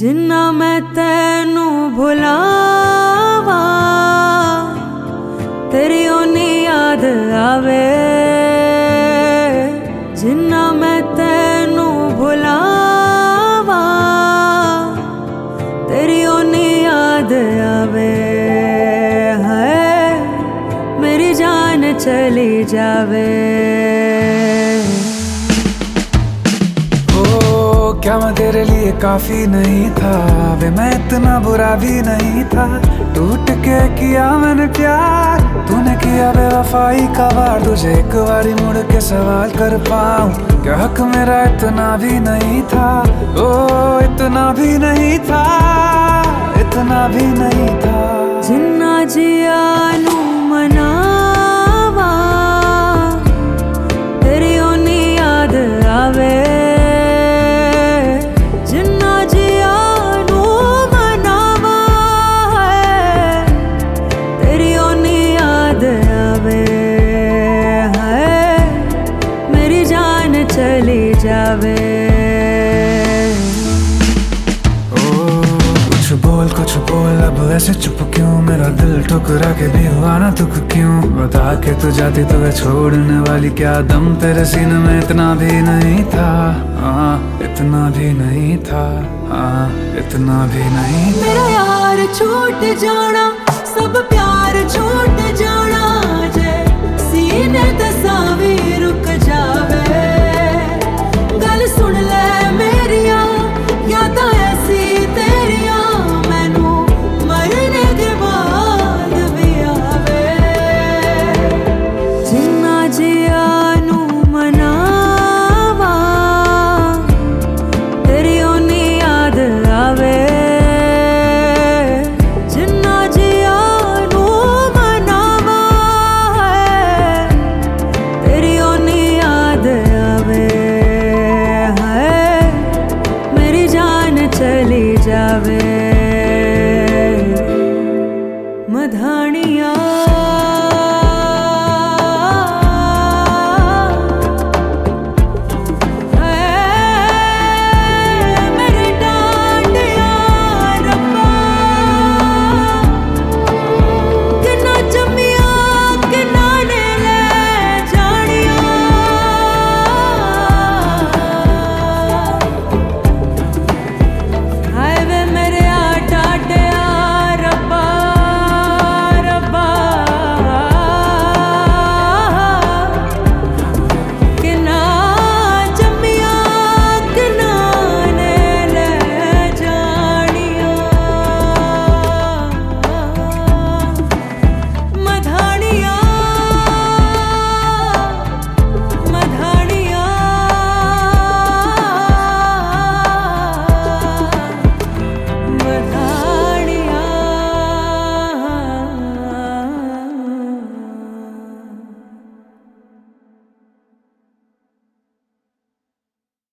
जिन्ना मैं तेनू भुलावा तेरी ओनी याद आवे। जिन्ना मैं तेनू भुलावा तेरी ओनी याद आवे। है मेरी जान चली जावे। क्या मैं तेरे लिए काफी नहीं था वे, मैं इतना बुरा भी नहीं था। टूट के किया मैंने प्यार, तूने किया बेवफाई का वार। तुझे एक बारी मुड़ के सवाल कर पाऊं, क्या हक मेरा इतना भी नहीं था। ओ इतना भी नहीं था, इतना भी नहीं था। जिन्ना जिया नू मनावा तेरी ओनी याद आवे। चली जावे। कुछ बोल अब ऐसे चुप क्यों, मेरा दिल ठुकरा के भी हुआ ना दुख क्यों। बता के तू जाती तो वे छोड़ने वाली, क्या दम तेरे सीने में इतना भी नहीं था। इतना भी नहीं था, इतना भी नहीं था। मेरा यार छूट जाना, सब प्यार छूट जाना, जे सीने ते सावी रुक जावे। गल सुन ले मेरिया, यादां ऐसी तेरिया मैनू मरने के बाद भी आवे। जिन्ना जिया नू मनावा तेरी ओनी याद आवे। जिन्ना जिया नू मनावा तेरी ओनी याद आवे। चली जावे मधानिया।